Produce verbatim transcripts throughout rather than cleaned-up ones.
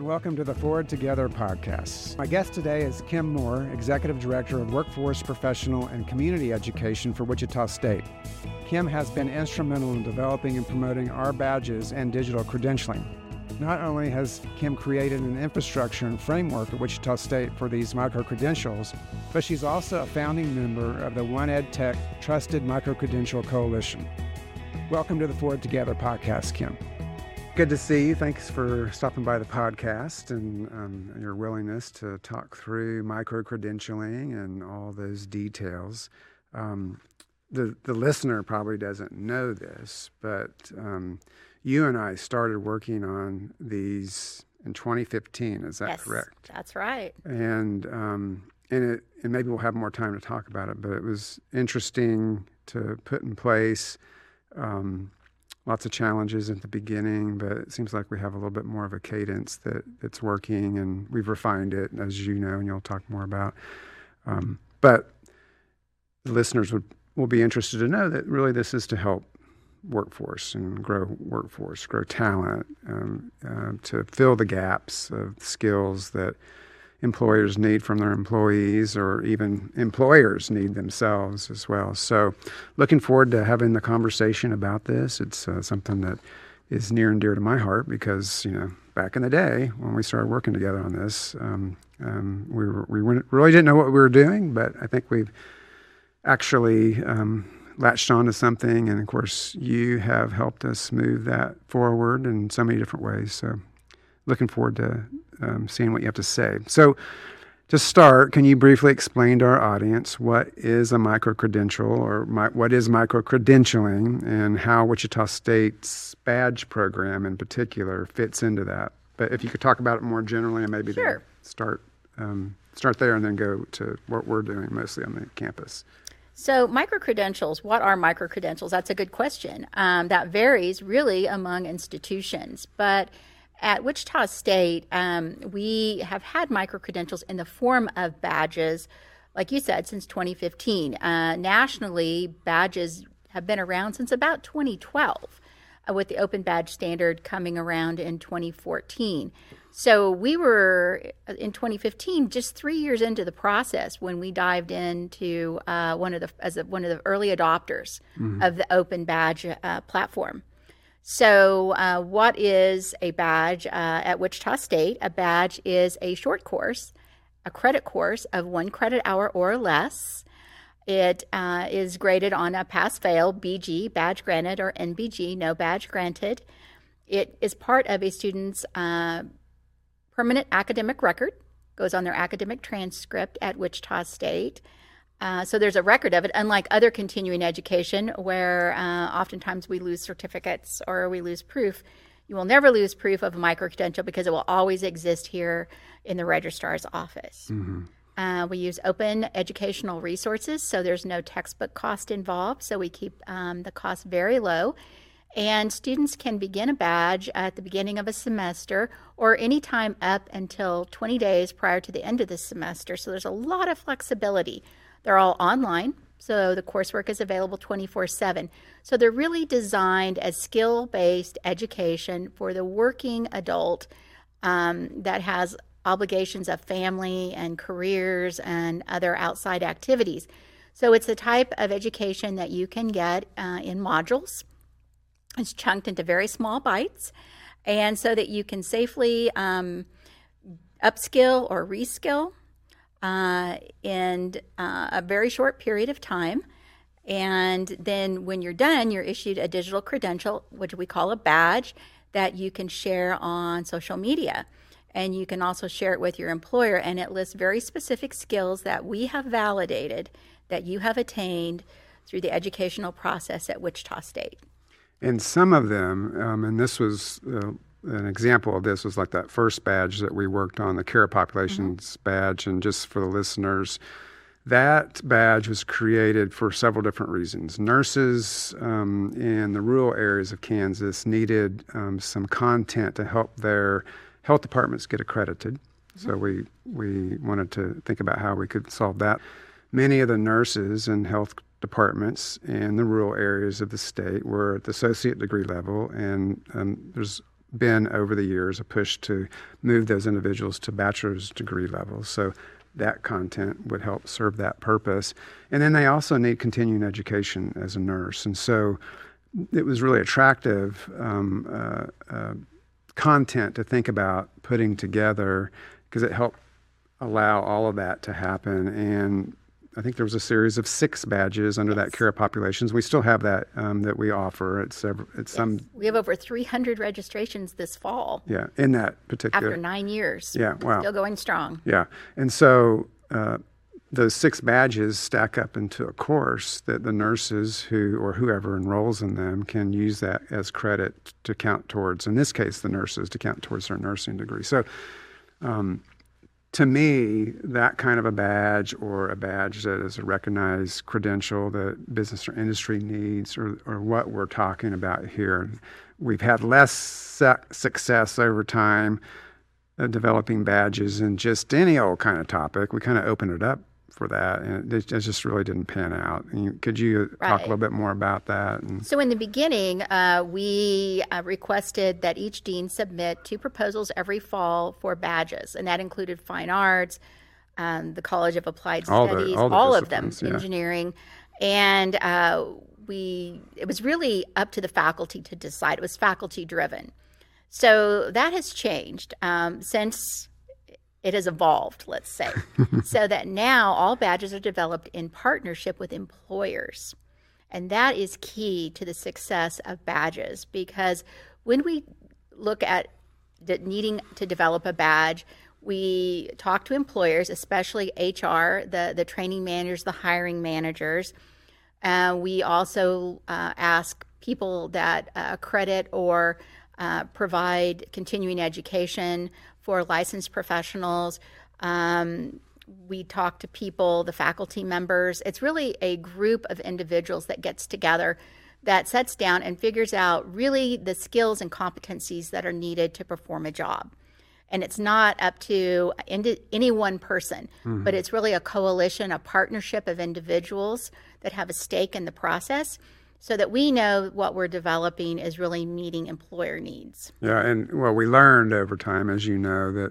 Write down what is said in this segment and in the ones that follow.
and welcome to the Forward Together podcast. My guest today is Kim Moore, Executive Director of Workforce, Professional, and Community Education for Wichita State. Kim has been instrumental in developing and promoting our badges and digital credentialing. Not only has Kim created an infrastructure and framework at Wichita State for these micro-credentials, but she's also a founding member of the One Ed Tech Trusted Micro-Credential Coalition. Welcome to the Forward Together podcast, Kim. Good to see you. Thanks for stopping by the podcast and um, your willingness to talk through micro-credentialing and all those details. Um, the, the listener probably doesn't know this, but um, you and I started working on these in twenty fifteen. Is that yes, correct? That's right. And um, and it and maybe we'll have more time to talk about it, but it was interesting to put in place. Um, Lots of challenges at the beginning, but it seems like we have a little bit more of a cadence that that's working, and we've refined it, as you know, and you'll talk more about. Um, but the listeners would will be interested to know that really this is to help workforce and grow workforce, grow talent, um, uh, to fill the gaps of skills that employers need from their employees, or even employers need themselves as well. So looking forward to having the conversation about this. It's uh, something that is near and dear to my heart because, you know, back in the day when we started working together on this, um, um, we, were, we weren't, really didn't know what we were doing, but I think we've actually um, latched on to something. And of course, you have helped us move that forward in so many different ways. So looking forward to um, seeing what you have to say. So to start, can you briefly explain to our audience what is a micro-credential, or my, what is micro-credentialing, and how Wichita State's badge program in particular fits into that? But if you could talk about it more generally, and maybe sure. start um, start there and then go to what we're doing mostly on the campus. So micro-credentials, what are micro-credentials? That's a good question. Um, that varies really among institutions, but at Wichita State, um, we have had micro-credentials in the form of badges, like you said, since twenty fifteen. Uh, nationally, badges have been around since about twenty twelve, uh, with the open badge standard coming around in twenty fourteen. So we were, in twenty fifteen, just three years into the process when we dived into uh, one of the as a, one of the early adopters mm-hmm. of the open badge uh, platform. So uh, what is a badge uh, at Wichita State? A badge is a short course, a credit course of one credit hour or less. It uh, is graded on a pass-fail, B G, badge granted, or N B G, no badge granted. It is part of a student's uh, permanent academic record, goes on their academic transcript at Wichita State. Uh, so there's a record of it, unlike other continuing education where uh, oftentimes we lose certificates or we lose proof. You will never lose proof of a micro-credential because it will always exist here in the registrar's office. Mm-hmm. Uh, we use open educational resources, so there's no textbook cost involved, so we keep um, the cost very low. And students can begin a badge at the beginning of a semester or any time up until twenty days prior to the end of the semester, so there's a lot of flexibility. They're all online, so the coursework is available twenty-four seven. So they're really designed as skill-based education for the working adult um, that has obligations of family and careers and other outside activities. So it's the type of education that you can get uh, in modules. It's chunked into very small bites, and so that you can safely um, upskill or reskill Uh, in uh, a very short period of time. And then when you're done, you're issued a digital credential, which we call a badge, that you can share on social media. And you can also share it with your employer, and it lists very specific skills that we have validated that you have attained through the educational process at Wichita State. And some of them, um, and this was uh, an example of this was like that first badge that we worked on, the Care Populations mm-hmm. badge. And just for the listeners, that badge was created for several different reasons. Nurses um, in the rural areas of Kansas needed um, some content to help their health departments get accredited. Mm-hmm. So we, we wanted to think about how we could solve that. Many of the nurses and health departments in the rural areas of the state were at the associate degree level, and um, there's been over the years a push to move those individuals to bachelor's degree levels. So that content would help serve that purpose. And then they also need continuing education as a nurse. And so it was really attractive um, uh, uh, content to think about putting together, because it helped allow all of that to happen. And I think there was a series of six badges under yes. that care of populations. We still have that um, that we offer at several. At yes. some. We have over three hundred registrations this fall. Yeah, in that particular. After nine years. Yeah, wow. Still going strong. Yeah, and so uh, those six badges stack up into a course that the nurses who or whoever enrolls in them can use that as credit to count towards. In this case, the nurses to count towards their nursing degree. So. Um, To me, that kind of a badge, or a badge that is a recognized credential that business or industry needs, or, or what we're talking about here. We've had less su- success over time uh, developing badges in just any old kind of topic. We kind of opened it up for that, and it, it just really didn't pan out. And you, could you right. talk a little bit more about that? And, so in the beginning, uh, we uh, requested that each dean submit two proposals every fall for badges, and that included fine arts, um, the College of Applied all Studies, the, all, the all of them, yeah. engineering, and uh, we it was really up to the faculty to decide. It was faculty driven. So that has changed um, since it has evolved, let's say, so that now all badges are developed in partnership with employers. And that is key to the success of badges, because when we look at the needing to develop a badge, we talk to employers, especially H R, the, the training managers, the hiring managers. Uh, we also uh, ask people that uh, accredit or uh, provide continuing education for licensed professionals. Um, we talk to people, the faculty members. It's really a group of individuals that gets together, that sets down and figures out really the skills and competencies that are needed to perform a job. And it's not up to any one person, mm-hmm. but it's really a coalition, a partnership of individuals that have a stake in the process, so that we know what we're developing is really meeting employer needs. Yeah, and well, we learned over time, as you know, that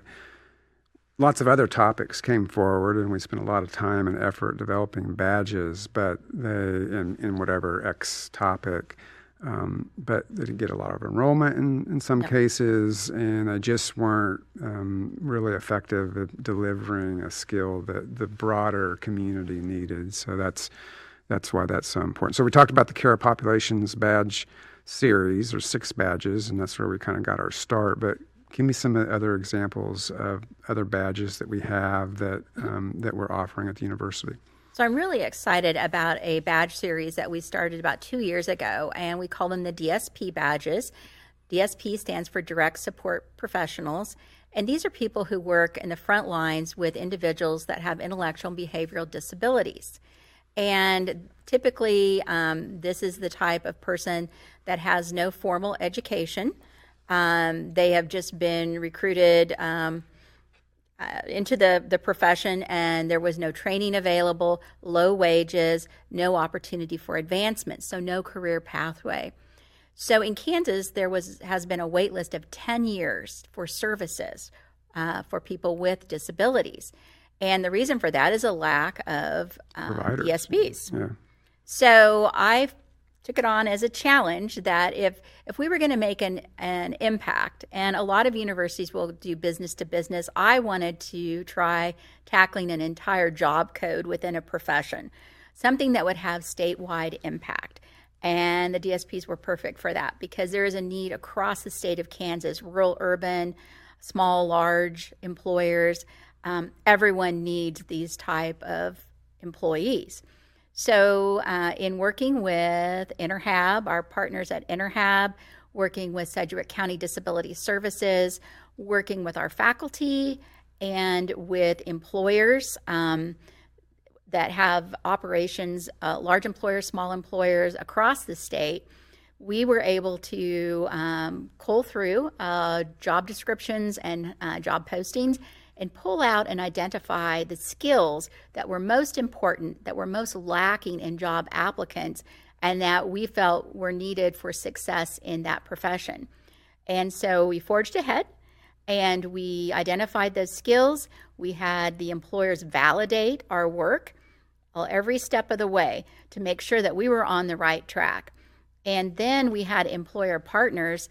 lots of other topics came forward, and we spent a lot of time and effort developing badges, but they, in, in whatever X topic, um, but they didn't get a lot of enrollment in, in some yep. cases, and they just weren't um, really effective at delivering a skill that the broader community needed. So that's That's why that's so important. So we talked about the Care of Populations badge series, or six badges, and that's where we kind of got our start. But give me some other examples of other badges that we have that um, that we're offering at the university. So I'm really excited about a badge series that we started about two years ago, and we call them the D S P badges. D S P stands for Direct Support Professionals, and these are people who work in the front lines with individuals that have intellectual and behavioral disabilities. And typically, um, this is the type of person that has no formal education. Um, they have just been recruited um, uh, into the, the profession, and there was no training available, low wages, no opportunity for advancement, so no career pathway. So in Kansas, there was has been a wait list of ten years for services uh, for people with disabilities. And the reason for that is a lack of um, D S Ps. Yeah. So I took it on as a challenge that if if we were going to make an, an impact, and a lot of universities will do business to business, I wanted to try tackling an entire job code within a profession, something that would have statewide impact. And the D S Ps were perfect for that, because there is a need across the state of Kansas, rural, urban, small, large employers. Um, everyone needs these type of employees. So uh, in working with InterHab, our partners at InterHab, working with Sedgwick County Disability Services, working with our faculty and with employers um, that have operations, uh, large employers, small employers across the state, we were able to um, cull through uh, job descriptions and uh, job postings and pull out and identify the skills that were most important, that were most lacking in job applicants, and that we felt were needed for success in that profession. And so we forged ahead and we identified those skills. We had the employers validate our work well, every step of the way to make sure that we were on the right track. And then we had employer partners.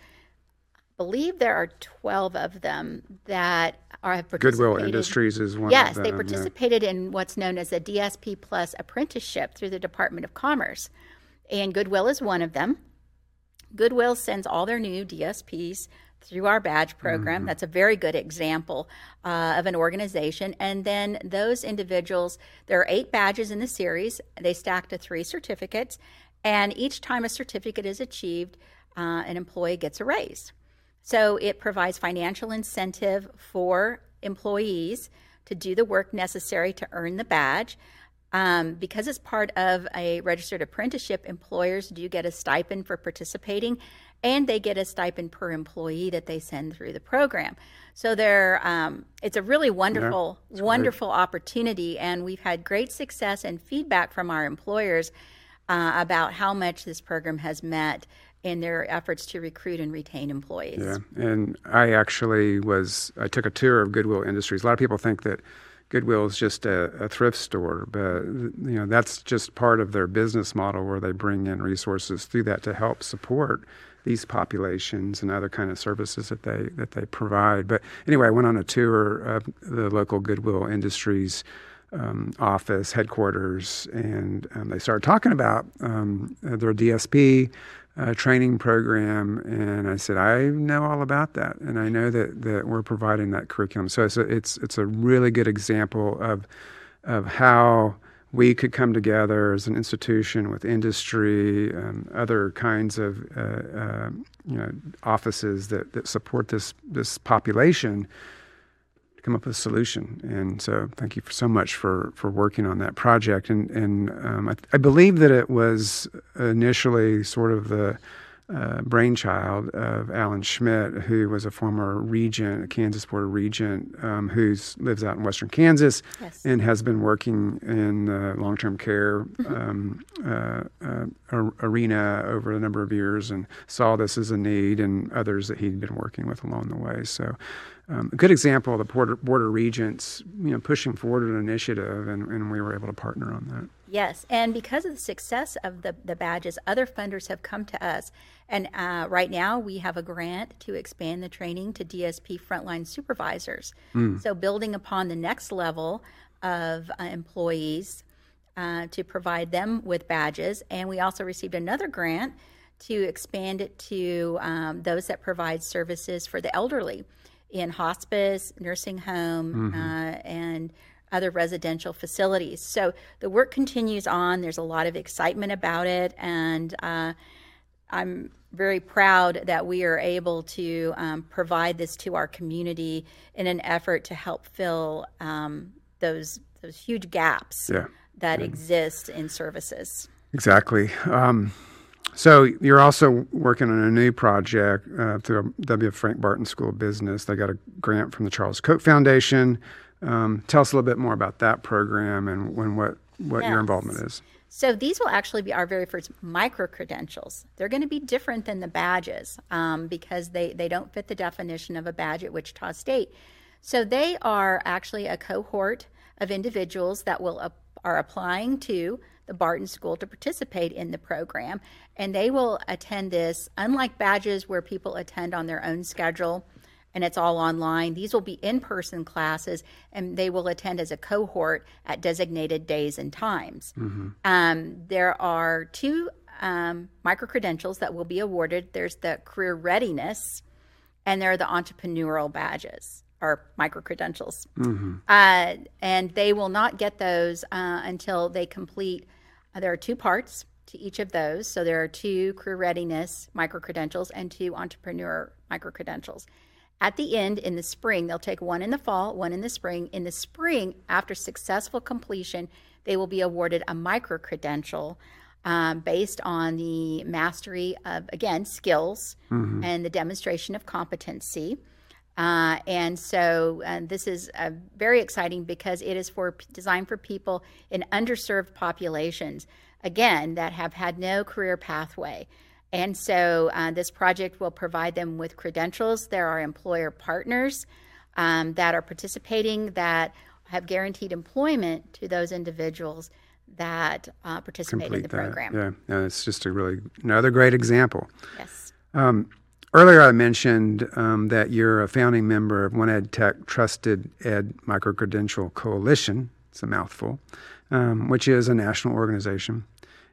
I believe there are twelve of them that are have participated. Goodwill Industries is one yes, of them. Yes, they participated yeah. in what's known as a D S P Plus apprenticeship through the Department of Commerce. And Goodwill is one of them. Goodwill sends all their new D S Ps through our badge program. Mm-hmm. That's a very good example uh, of an organization. And then those individuals, there are eight badges in the series. They stack to three certificates. And each time a certificate is achieved, uh, an employee gets a raise. So it provides financial incentive for employees to do the work necessary to earn the badge. Um, because it's part of a registered apprenticeship, employers do get a stipend for participating, and they get a stipend per employee that they send through the program. So they're, um, it's a really wonderful, yeah, wonderful great. opportunity, and we've had great success and feedback from our employers uh, about how much this program has met in their efforts to recruit and retain employees. Yeah, and I actually was, I took a tour of Goodwill Industries. A lot of people think that Goodwill is just a, a thrift store, but you know that's just part of their business model where they bring in resources through that to help support these populations and other kind of services that they that they provide. But anyway, I went on a tour of the local Goodwill Industries um, office headquarters, and um, they started talking about um, their D S P uh, training program, and I said, I know all about that, and I know that, that we're providing that curriculum. So it's a, it's it's a really good example of of how we could come together as an institution with industry and other kinds of uh, uh, you know offices that, that support this this population to come up with a solution. And so thank you for so much for, for working on that project. And, and um, I, I believe that it was initially sort of the uh, brainchild of Alan Schmidt, who was a former regent, a Kansas Board of Regent, um, who lives out in western Kansas, yes, and has been working in the long-term care um, uh, uh, arena over a number of years, and saw this as a need, and others that he'd been working with along the way. So um, a good example of the Board of, Board of Regents, you know, pushing forward an initiative, and, and we were able to partner on that. Yes, and because of the success of the, the badges, other funders have come to us. And uh, right now we have a grant to expand the training to D S P frontline supervisors. Mm. So building upon the next level of uh, employees uh, to provide them with badges. And we also received another grant to expand it to um, those that provide services for the elderly in hospice, nursing home, mm-hmm. uh, and other residential facilities. So the work continues on. There's a lot of excitement about it, and uh, I'm very proud that we are able to um, provide this to our community in an effort to help fill um, those those huge gaps yeah. that yeah. exist in services. Exactly. Um, so you're also working on a new project uh, through W. Frank Barton School of Business. They got a grant from the Charles Koch Foundation. Um, tell us a little bit more about that program and when what, what yes. your involvement is. So these will actually be our very first micro-credentials. They're going to be different than the badges um, because they, they don't fit the definition of a badge at Wichita State. So they are actually a cohort of individuals that will uh, are applying to the Barton School to participate in the program, and they will attend this, unlike badges where people attend on their own schedule, and it's all online. These will be in-person classes, and they will attend as a cohort at designated days and times. Mm-hmm. Um, there are two um, micro-credentials that will be awarded. There's the career readiness, and there are the entrepreneurial badges, or micro-credentials. Mm-hmm. Uh, and they will not get those uh, until they complete, uh, there are two parts to each of those. So there are two career readiness micro-credentials and two entrepreneur micro-credentials. At the end, in the spring, they'll take one in the fall, one in the spring. In the spring, after successful completion, they will be awarded a micro-credential um, based on the mastery of, again, skills mm-hmm. and the demonstration of competency. Uh, and so uh, this is uh, very exciting because it is for designed for people in underserved populations, again, that have had no career pathway. And so uh, this project will provide them with credentials. There are employer partners um, that are participating that have guaranteed employment to those individuals that uh, participate Complete in the that. program. Yeah, yeah, it's just a really another great example. Yes. Um, earlier I mentioned um, that you're a founding member of One Ed Tech Trusted Ed Micro-Credential Coalition. It's a mouthful, um, which is a national organization.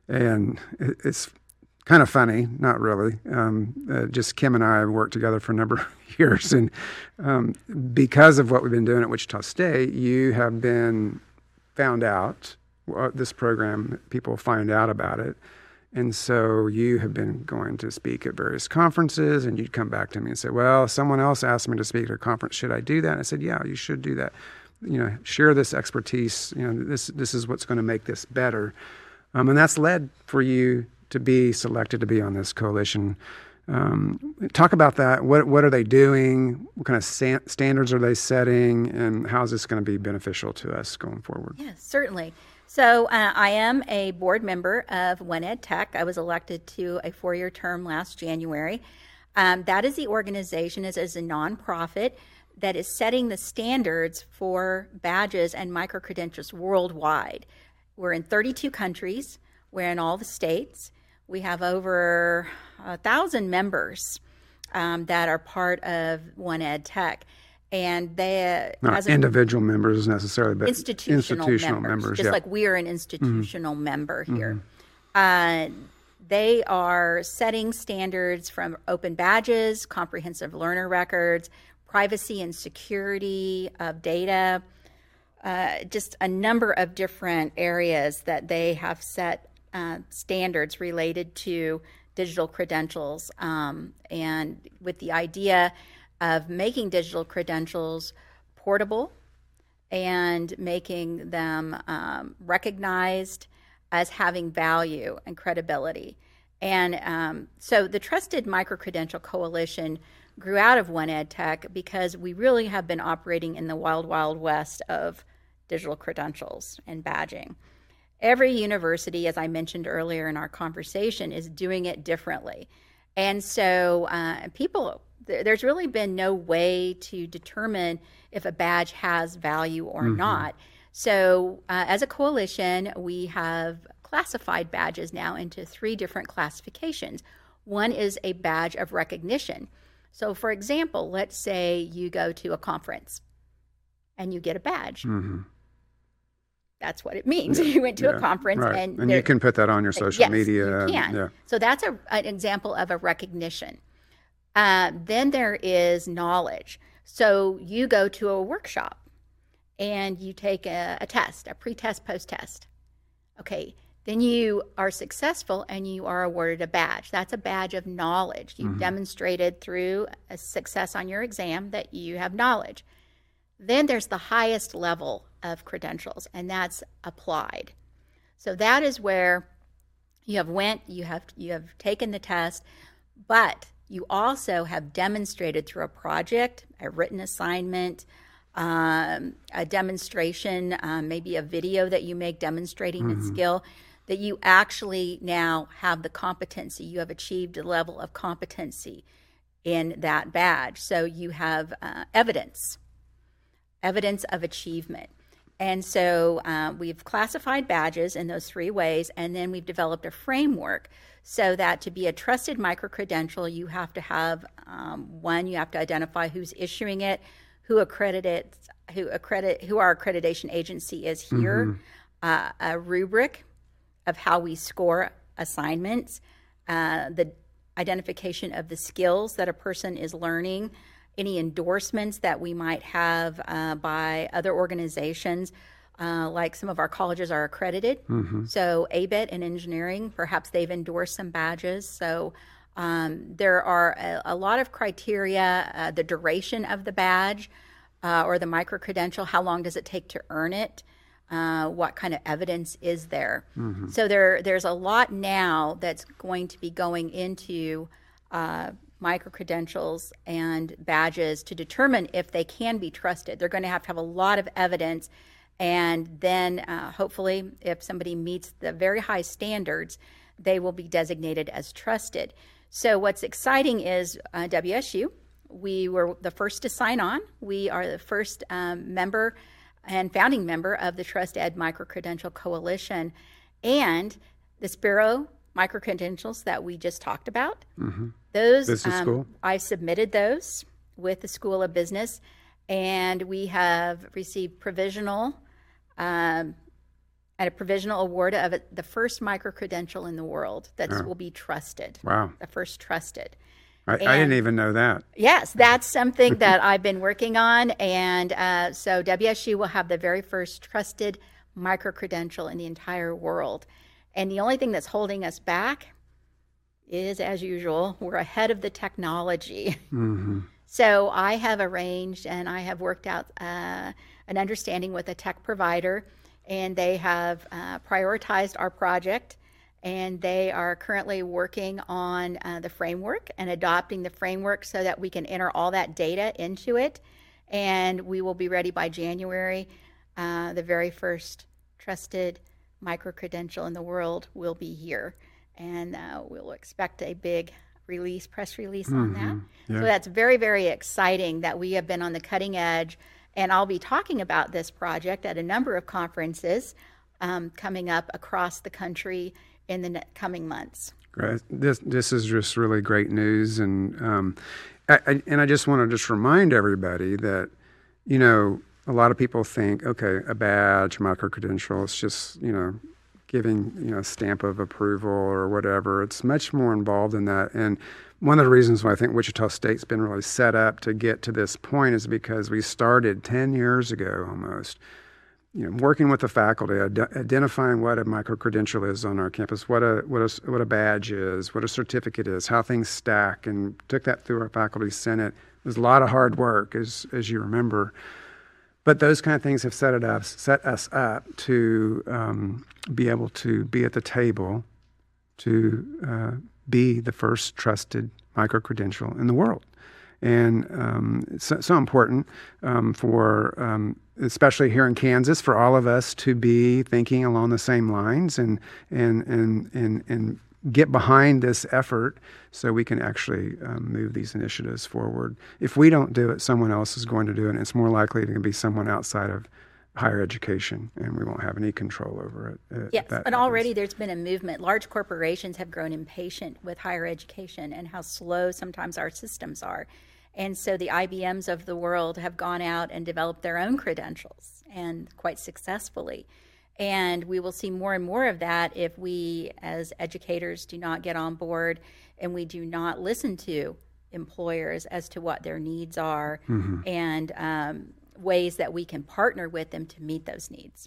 And it, it's kind of funny, not really. Um, uh, just Kim and I have worked together for a number of years. And um, because of what we've been doing at Wichita State, you have been found out. Uh, this program, people find out about it. And so you have been going to speak at various conferences, and you'd come back to me and say, well, someone else asked me to speak at a conference. Should I do that? And I said, yeah, you should do that. You know, share this expertise. You know, this this is what's going to make this better. Um, and that's led for you to be selected to be on this coalition. Um, talk about that. What what are they doing? What kind of san- standards are they setting? And how is this going to be beneficial to us going forward? Yes, certainly. So uh, I am a board member of One Ed Tech. I was elected to a four-year term last January. Um, that is the organization, is, is a nonprofit that is setting the standards for badges and micro-credentials worldwide. We're in thirty-two countries. We're in all the states. We have over a thousand members um, that are part of One Ed Tech. And they not as a, individual members necessarily, but institutional, institutional members, members, just yeah. like we are an institutional mm-hmm. member here. Mm-hmm. Uh, they are setting standards from open badges, comprehensive learner records, privacy and security of data, uh, just a number of different areas that they have set uh, standards related to digital credentials, um, and with the idea of making digital credentials portable and making them um, recognized as having value and credibility. And um, so the Trusted Micro-Credential Coalition grew out of One Ed Tech because we really have been operating in the wild, wild west of digital credentials and badging. Every university, as I mentioned earlier in our conversation, is doing it differently. And so uh, people... there's really been no way to determine if a badge has value or mm-hmm. not. So uh, as a coalition, we have classified badges now into three different classifications. One is a badge of recognition. So for example, let's say you go to a conference and you get a badge. Mm-hmm. That's what it means. You went to yeah, a conference. Right. And, and you can put that on your social yes, media. You can. Yeah. So that's a, an example of a recognition. Uh, then there is knowledge. So you go to a workshop and you take a, a test, a pre-test, post-test. Okay, then you are successful and you are awarded a badge. That's a badge of knowledge. You've mm-hmm. demonstrated through a success on your exam that you have knowledge. Then there's the highest level of credentials, and that's applied. So that is where you have went, you have you have taken the test, but you also have demonstrated through a project, a written assignment, um, a demonstration, um, maybe a video that you make demonstrating mm-hmm. a skill, that you actually now have the competency. You have achieved a level of competency in that badge. So you have uh, evidence, evidence of achievement. And so uh, we've classified badges in those three ways, and then we've developed a framework so that to be a trusted micro-credential, you have to have, um, one, you have to identify who's issuing it, who accredits, who accredit, who our accreditation agency is here, mm-hmm. uh, a rubric of how we score assignments, uh, the identification of the skills that a person is learning, any endorsements that we might have uh, by other organizations, uh, like some of our colleges are accredited. Mm-hmm. So A B E T in engineering, perhaps they've endorsed some badges. So um, there are a, a lot of criteria, uh, the duration of the badge uh, or the micro-credential, how long does it take to earn it, uh, what kind of evidence is there. Mm-hmm. So there, there's a lot now that's going to be going into uh, micro-credentials and badges to determine if they can be trusted. They're going to have to have a lot of evidence, and then uh, hopefully if somebody meets the very high standards, they will be designated as trusted. So what's exciting is uh, W S U, we were the first to sign on. We are the first um, member and founding member of the TrustEd Microcredential Coalition. And the Sparrow microcredentials that we just talked about, mm-hmm. those Business um, school. I submitted those with the School of Business, and we have received provisional um, at a provisional award of it, the first microcredential in the world that Oh. will be trusted. Wow. The first trusted. I, And- I didn't even know that. Yes, that's something that I've been working on. And uh, so W S U will have the very first trusted microcredential in the entire world. And the only thing that's holding us back is, as usual, we're ahead of the technology. Mm-hmm. So I have arranged and I have worked out uh, an understanding with a tech provider, and they have uh, prioritized our project, and they are currently working on uh, the framework and adopting the framework so that we can enter all that data into it, and we will be ready by January. Uh, the very first trusted microcredential in the world will be here, and uh, we'll expect a big release, press release on that. Yeah. So that's very, very exciting that we have been on the cutting edge, and I'll be talking about this project at a number of conferences um, coming up across the country in the ne- coming months. Great. This this is just really great news, and um, I, I, and I just want to just remind everybody that, you know, a lot of people think, okay, a badge, microcredential, it's just, you know, giving, you know, a stamp of approval or whatever. It's much more involved in that. And one of the reasons why I think Wichita State's been really set up to get to this point is because we started ten years ago almost, you know, working with the faculty, ad- identifying what a microcredential is on our campus, what a, what a what a badge is, what a certificate is, how things stack, and took that through our faculty senate. It was a lot of hard work, as as you remember. But those kind of things have set it up, set us up to um, be able to be at the table, to uh, be the first trusted microcredential in the world. And um, it's so, so important um, for, um, especially here in Kansas, for all of us to be thinking along the same lines and and and and and get behind this effort so we can actually um, move these initiatives forward. If we don't do it, someone else is going to do it, and it's more likely to be someone outside of higher education, and we won't have any control over it. uh, if Yes, that and happens. already there's been a movement. Large corporations have grown impatient with higher education and how slow sometimes our systems are. And so the I B Ms of the world have gone out and developed their own credentials, and quite successfully. And we will see more and more of that if we, as educators, do not get on board and we do not listen to employers as to what their needs are Mm-hmm. and um, ways that we can partner with them to meet those needs.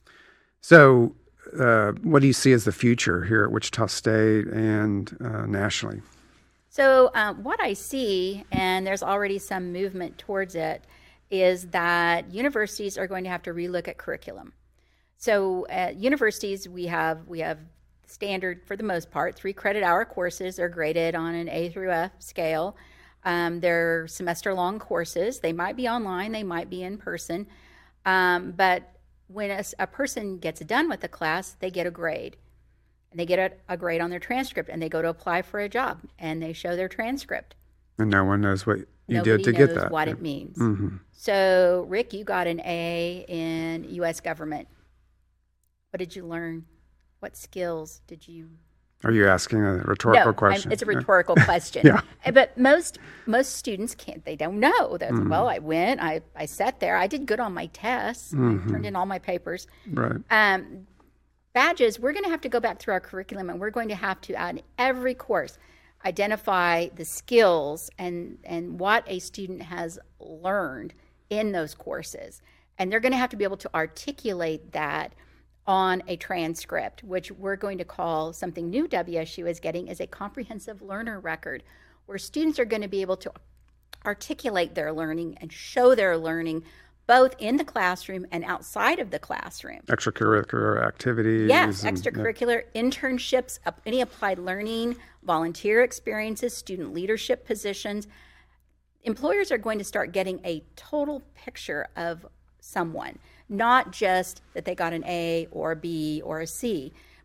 So uh, what do you see as the future here at Wichita State and uh, nationally? So um, what I see, and there's already some movement towards it, is that universities are going to have to relook at curriculum. So at universities, we have we have standard, for the most part, three credit hour courses are graded on an A through F scale. Um, they're semester-long courses. They might be online, they might be in person. Um, but when a, a person gets done with the class, they get a grade. And they get a, a grade on their transcript, and they go to apply for a job, and they show their transcript. And no one knows what you Nobody did to knows get that. what it means. Mm-hmm. So, Rick, you got an A in U S government. What did you learn? What skills did you? Are you asking a rhetorical no, question? I'm, it's a rhetorical question. Yeah. But most most students can't. They don't know. They're Mm-hmm. well, I went. I I sat there. I did good on my tests. Mm-hmm. I turned in all my papers. Right. Um, badges. We're going to have to go back through our curriculum, and we're going to have to, on every course, identify the skills and and what a student has learned in those courses, and they're going to have to be able to articulate that on a transcript, which we're going to call, something new W S U is getting, is a comprehensive learner record, where students are going to be able to articulate their learning and show their learning both in the classroom and outside of the classroom. Extracurricular activities. Yes, and- extracurricular, internships, up- any applied learning, volunteer experiences, student leadership positions. Employers are going to start getting a total picture of someone, not just that they got an A or a B or a C,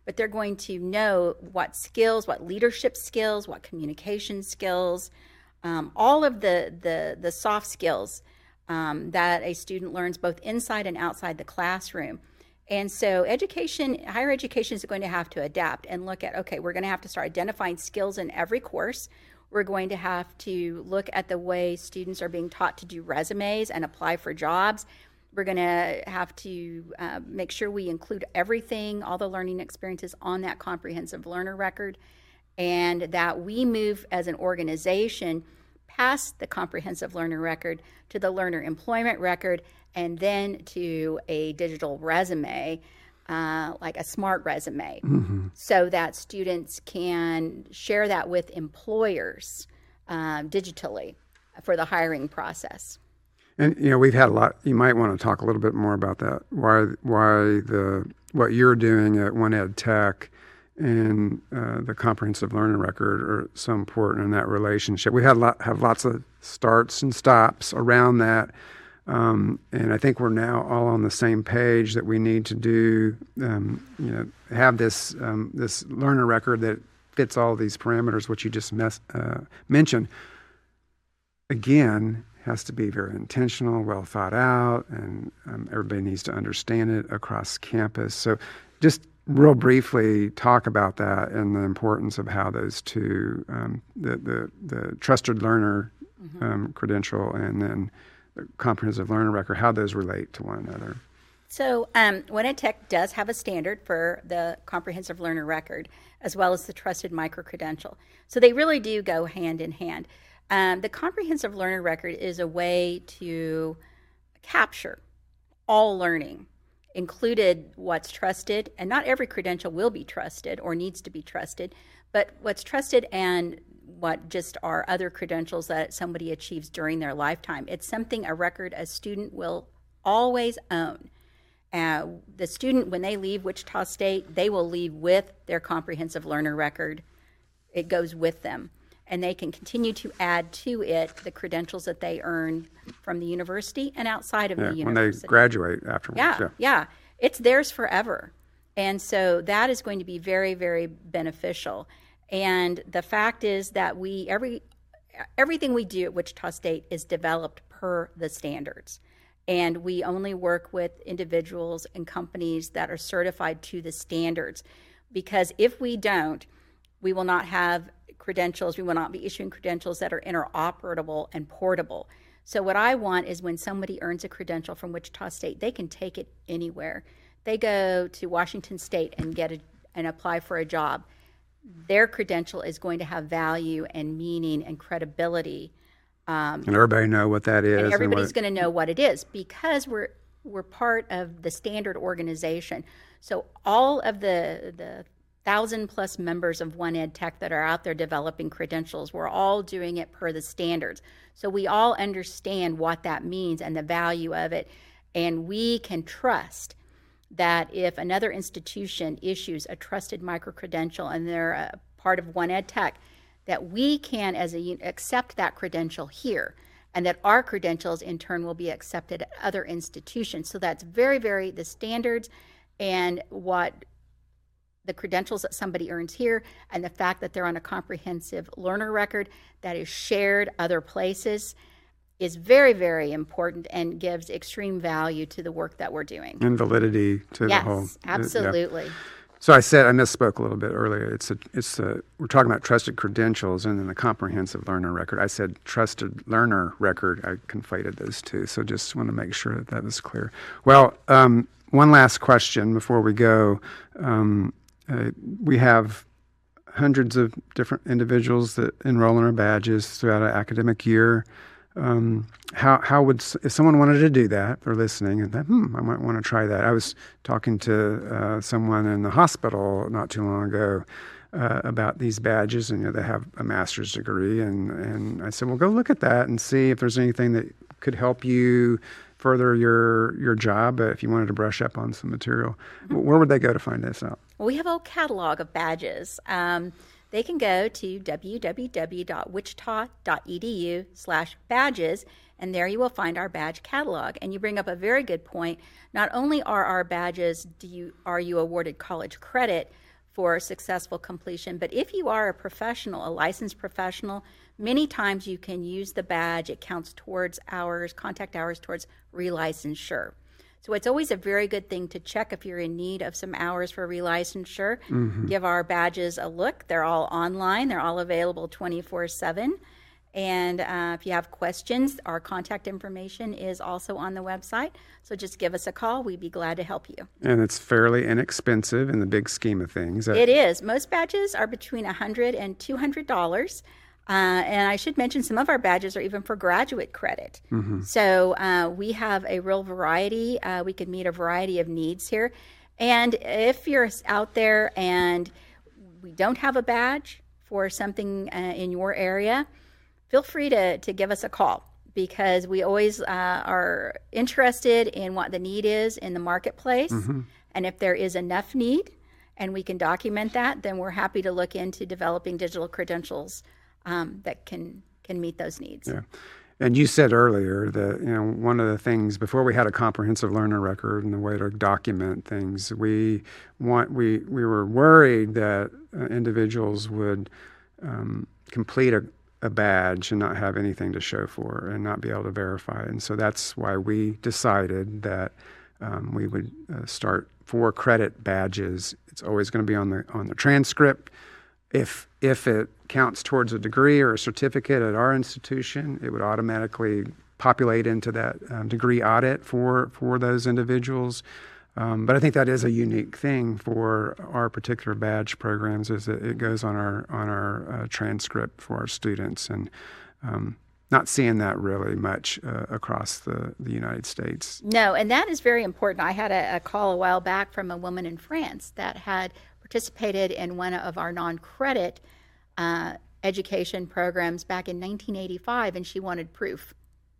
but they're going to know what skills, what leadership skills, what communication skills, um, all of the, the, the soft skills um, that a student learns both inside and outside the classroom. And so education, higher education is going to have to adapt and look at, okay, we're going to have to start identifying skills in every course. We're going to have to look at the way students are being taught to do resumes and apply for jobs. We're going to have to uh, make sure we include everything, all the learning experiences on that comprehensive learner record, and that we move as an organization past the comprehensive learner record to the learner employment record, and then to a digital resume, uh, like a smart resume, mm-hmm. so that students can share that with employers uh, digitally for the hiring process. And you know, we've had a lot. You might want to talk a little bit more about that. Why, why the what you're doing at One Ed Tech and uh, the comprehensive learner record are so important in that relationship. We had a lot, have lots of starts and stops around that, um, and I think we're now all on the same page that we need to do. Um, you know, have this um, this learner record that fits all these parameters, which you just mes- uh, mentioned. Again, has to be very intentional, well thought out, and um, everybody needs to understand it across campus. So just real briefly talk about that and the importance of how those two, um, the, the, the trusted learner mm-hmm. um, credential and then the comprehensive learner record, how those relate to one another. So um, One Ed Tech does have a standard for the comprehensive learner record as well as the trusted micro-credential. So they really do go hand in hand. Um, the comprehensive learner record is a way to capture all learning, included what's trusted, and not every credential will be trusted or needs to be trusted, but what's trusted and what just are other credentials that somebody achieves during their lifetime. It's something, a record a student will always own. Uh, the student, when they leave Wichita State, they will leave with their comprehensive learner record. It goes with them. And they can continue to add to it the credentials that they earn from the university and outside of yeah, the university. When they graduate afterwards. Yeah, yeah, yeah. It's theirs forever. And so that is going to be very, very beneficial. And the fact is that we every everything we do at Wichita State is developed per the standards. And we only work with individuals and companies that are certified to the standards. Because if we don't, we will not have credentials, we will not be issuing credentials that are interoperable and portable. So what I want is when somebody earns a credential from Wichita State, they can take it anywhere. They go to Washington State and get a, and apply for a job. Their credential is going to have value and meaning and credibility. Um, and everybody know what that is. And everybody's what... going to know what it is because we're we're part of the standard organization. So all of the the thousand plus members of One Ed Tech that are out there developing credentials, we're all doing it per the standards. So we all understand what that means and the value of it. And we can trust that if another institution issues a trusted micro-credential and they're a part of One Ed Tech, that we can as a accept that credential here and that our credentials in turn will be accepted at other institutions. So that's very, very, the standards and what the credentials that somebody earns here and the fact that they're on a comprehensive learner record that is shared other places is very, very important and gives extreme value to the work that we're doing. And validity to yes, the whole. Yes, absolutely. Yeah. So I said, I misspoke a little bit earlier. It's a, it's a, we're talking about trusted credentials and then the comprehensive learner record. I said trusted learner record. I conflated those two. So just want to make sure that that was clear. Well, um, one last question before we go. Um, Uh, we have hundreds of different individuals that enroll in our badges throughout an academic year. Um, how how would, if someone wanted to do that, they're listening and thought, hmm, I might want to try that. I was talking to uh, someone in the hospital not too long ago uh, about these badges, and you know, they have a master's degree, and, and I said, well, go look at that and see if there's anything that could help you further your your job uh, if you wanted to brush up on some material. Mm-hmm. Where would they go to find this out? Well, we have a whole catalog of badges. Um, they can go to w w w dot wichita dot e d u slash badges, and there you will find our badge catalog. And you bring up a very good point. Not only are our badges, do you are you awarded college credit, for successful completion. But if you are a professional, a licensed professional, many times you can use the badge. It counts towards hours, contact hours towards relicensure. So it's always a very good thing to check if you're in need of some hours for relicensure. Mm-hmm. Give our badges a look. They're all online. They're all available twenty-four seven. And uh, if you have questions, our contact information is also on the website. So just give us a call. We'd be glad to help you. And it's fairly inexpensive in the big scheme of things. It is. Most badges are between one hundred dollars and two hundred dollars. Uh, and I should mention some of our badges are even for graduate credit. Mm-hmm. So uh, we have a real variety. Uh, we can meet a variety of needs here. And if you're out there and we don't have a badge for something uh, in your area, feel free to, to give us a call, because we always uh, are interested in what the need is in the marketplace. Mm-hmm. And if there is enough need and we can document that, then we're happy to look into developing digital credentials Um, that can can meet those needs. Yeah, and you said earlier that, you know, one of the things before we had a comprehensive learner record and the way to document things, we want we we were worried that uh, individuals would um, complete a, a badge and not have anything to show for and not be able to verify it. And so that's why we decided that um, we would uh, start for credit badges. It's always going to be on the on the transcript. If if it counts towards a degree or a certificate at our institution, it would automatically populate into that um, degree audit for for those individuals. Um, but I think that is a unique thing for our particular badge programs, is that it goes on our on our uh, transcript for our students, and um, not seeing that really much uh, across the, the United States. No, and that is very important. I had a, a call a while back from a woman in France that had participated in one of our non-credit uh, education programs back in nineteen eighty-five, and she wanted proof.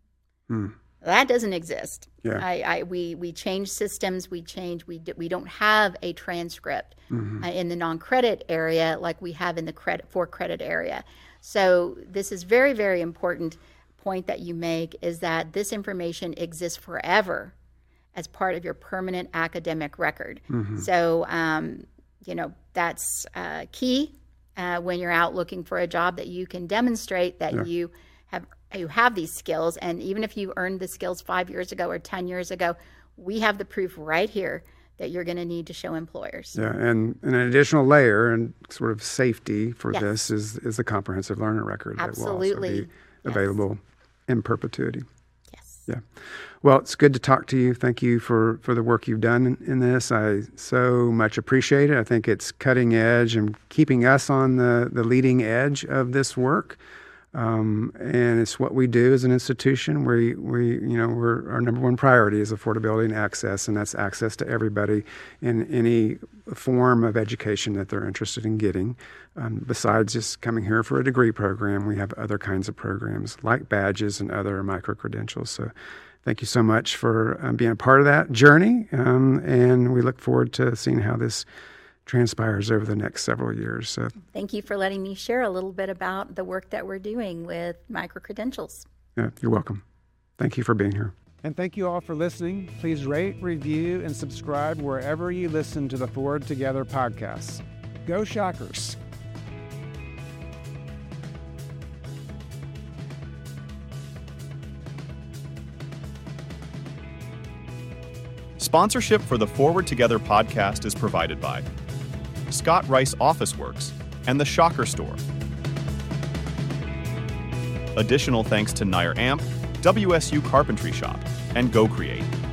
Hmm. That doesn't exist. Yeah. I, I, we we change systems. We change. We do, we don't have a transcript mm-hmm. uh, in the non-credit area like we have in the credit for credit area. So this is very, very important point that you make, is that this information exists forever as part of your permanent academic record. Mm-hmm. So um, you know that's uh, key uh, when you're out looking for a job, that you can demonstrate that yeah. you have. You have these skills, and even if you earned the skills five years ago or ten years ago, we have the proof right here that you're going to need to show employers. Yeah, and, and an additional layer and sort of safety for yes. this is is the comprehensive learner record. Absolutely. That will also be available yes. in perpetuity. Yes. Yeah. Well, it's good to talk to you. Thank you for, for the work you've done in, in this. I so much appreciate it. I think it's cutting edge and keeping us on the, the leading edge of this work. Um, and it's what we do as an institution. We, we, you know, we're, our number one priority is affordability and access, and that's access to everybody in any form of education that they're interested in getting. Um, besides just coming here for a degree program, we have other kinds of programs like badges and other micro-credentials. So thank you so much for um, being a part of that journey, um, and we look forward to seeing how this transpires over the next several years. So thank you for letting me share a little bit about the work that we're doing with micro-credentials. Yeah, you're welcome. Thank you for being here. And thank you all for listening. Please rate, review, and subscribe wherever you listen to the Forward Together podcasts. Go Shockers! Sponsorship for the Forward Together podcast is provided by Scott Rice Office Works and the Shocker Store. Additional thanks to Nair Amp, W S U Carpentry Shop, and Go Create.